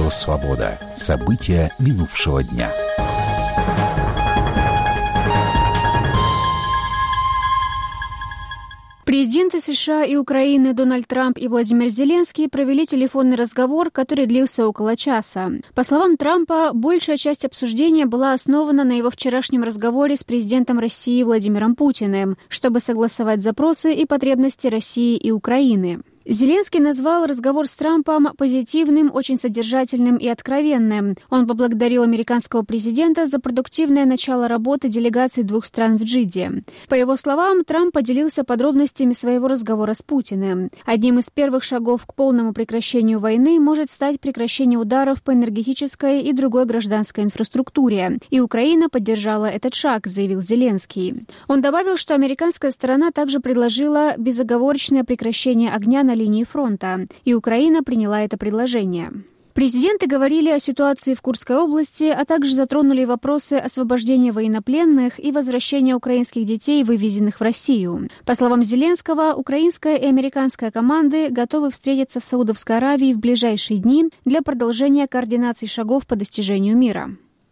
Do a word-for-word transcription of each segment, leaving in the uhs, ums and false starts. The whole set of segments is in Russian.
Радио «Свобода». События минувшего дня. Президенты США и Украины Дональд Трамп и Владимир Зеленский провели телефонный разговор, который длился около часа. По словам Трампа, большая часть обсуждения была основана на его вчерашнем разговоре с президентом России Владимиром Путиным, чтобы согласовать запросы и потребности России и Украины. Зеленский назвал разговор с Трампом позитивным, очень содержательным и откровенным. Он поблагодарил американского президента за продуктивное начало работы делегаций двух стран в Джидде. По его словам, Трамп поделился подробностями своего разговора с Путиным. Одним из первых шагов к полному прекращению войны может стать прекращение ударов по энергетической и другой гражданской инфраструктуре. И Украина поддержала этот шаг, заявил Зеленский. Он добавил, что американская сторона также предложила безоговорочное прекращение огня на линии фронта, и Украина приняла это предложение. Президенты говорили о ситуации в Курской области, а также затронули вопросы освобождения военнопленных и возвращения украинских детей, вывезенных в Россию. По словам Зеленского, украинская и американская команды готовы встретиться в Саудовской Аравии в ближайшие дни для продолжения координации шагов по достижению мира.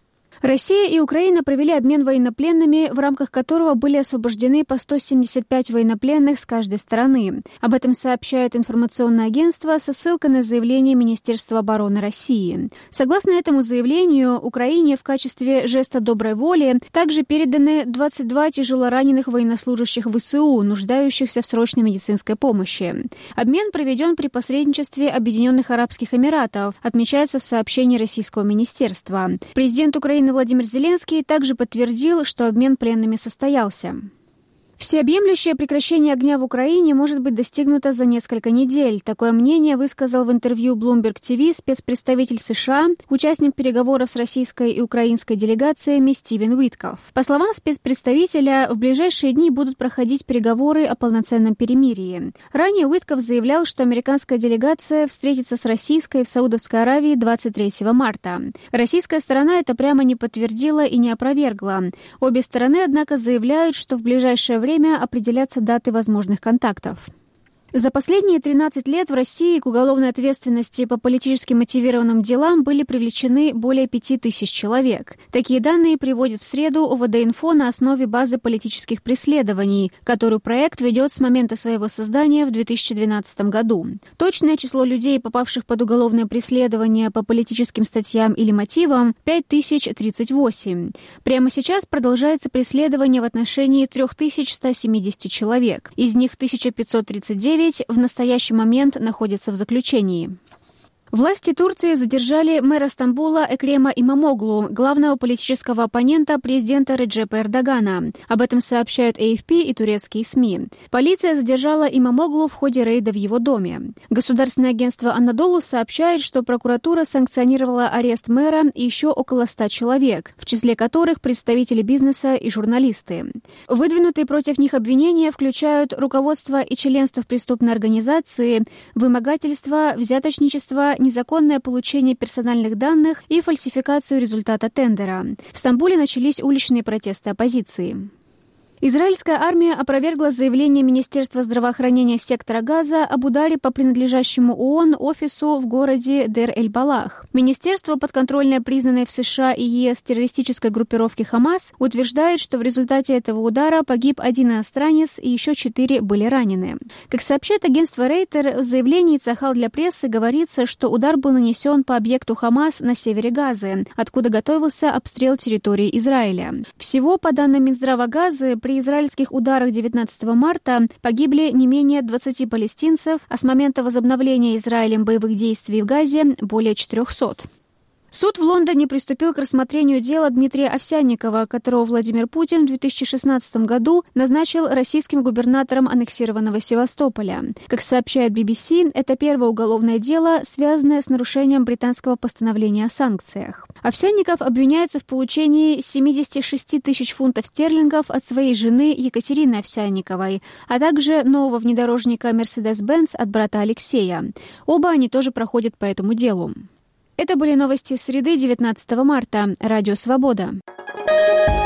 Россия и Украина провели обмен военнопленными, в рамках которого были освобождены по сто семьдесят пять военнопленных с каждой стороны. Об этом сообщает информационное агентство со ссылкой на заявление Министерства обороны России. Согласно этому заявлению, Украине в качестве жеста доброй воли также переданы двадцать два тяжелораненых военнослужащих ВСУ, нуждающихся в срочной медицинской помощи. Обмен проведен при посредничестве Объединенных Арабских Эмиратов, отмечается в сообщении российского министерства. Президент Украины Владимир Зеленский также подтвердил, что обмен пленными состоялся. Всеобъемлющее прекращение огня в Украине может быть достигнуто за несколько недель. Такое мнение высказал в интервью Bloomberg ти ви спецпредставитель США, участник переговоров с российской и украинской делегациями Стивен Уитков. По словам спецпредставителя, в ближайшие дни будут проходить переговоры о полноценном перемирии. Ранее Уитков заявлял, что американская делегация встретится с российской в Саудовской Аравии двадцать третьего марта. Российская сторона это прямо не подтвердила и не опровергла. Обе стороны, однако, заявляют, что в ближайшее время время определятся даты возможных контактов. За последние тринадцать лет в России к уголовной ответственности по политически мотивированным делам были привлечены более пяти тысяч человек. Такие данные приводит в среду ОВД-инфо на основе базы политических преследований, которую проект ведет с момента своего создания в две тысячи двенадцатом году. Точное число людей, попавших под уголовное преследование по политическим статьям или мотивам, пять тысяч тридцать восемь. Прямо сейчас продолжается преследование в отношении три тысячи сто семьдесят человек. Из них тысяча пятьсот тридцать девять в настоящий момент находятся в заключении. Власти Турции задержали мэра Стамбула Экрема Имамоглу, главного политического оппонента президента Реджепа Эрдогана. Об этом сообщают эй эф пи и турецкие СМИ. Полиция задержала Имамоглу в ходе рейда в его доме. Государственное агентство «Анадолу» сообщает, что прокуратура санкционировала арест мэра и еще около ста человек, в числе которых представители бизнеса и журналисты. Выдвинутые против них обвинения включают руководство и членство в преступной организации, вымогательство, взяточничество, незаконное получение персональных данных и фальсификацию результата тендера. В Стамбуле начались уличные протесты оппозиции. Израильская армия опровергла заявление Министерства здравоохранения сектора Газа об ударе по принадлежащему ООН офису в городе Дер-эль-Балах. Министерство, подконтрольное признанной в США и ЕС террористической группировки «Хамас», утверждает, что в результате этого удара погиб один иностранец и еще четыре были ранены. Как сообщает агентство Рейтер, в заявлении Цахал для прессы говорится, что удар был нанесен по объекту «Хамас» на севере Газы, откуда готовился обстрел территории Израиля. Всего, по данным Минздрава Газы, при израильских ударах девятнадцатого марта погибли не менее двадцати палестинцев, а с момента возобновления Израилем боевых действий в Газе более четырехсот. Суд в Лондоне приступил к рассмотрению дела Дмитрия Овсянникова, которого Владимир Путин в две тысячи шестнадцатом году назначил российским губернатором аннексированного Севастополя. Как сообщает би би си, это первое уголовное дело, связанное с нарушением британского постановления о санкциях. Овсянников обвиняется в получении семидесяти шести тысяч фунтов стерлингов от своей жены Екатерины Овсянниковой, а также нового внедорожника Mercedes-Benz от брата Алексея. Оба они тоже проходят по этому делу. Это были новости среды девятнадцатого марта. Радио «Свобода».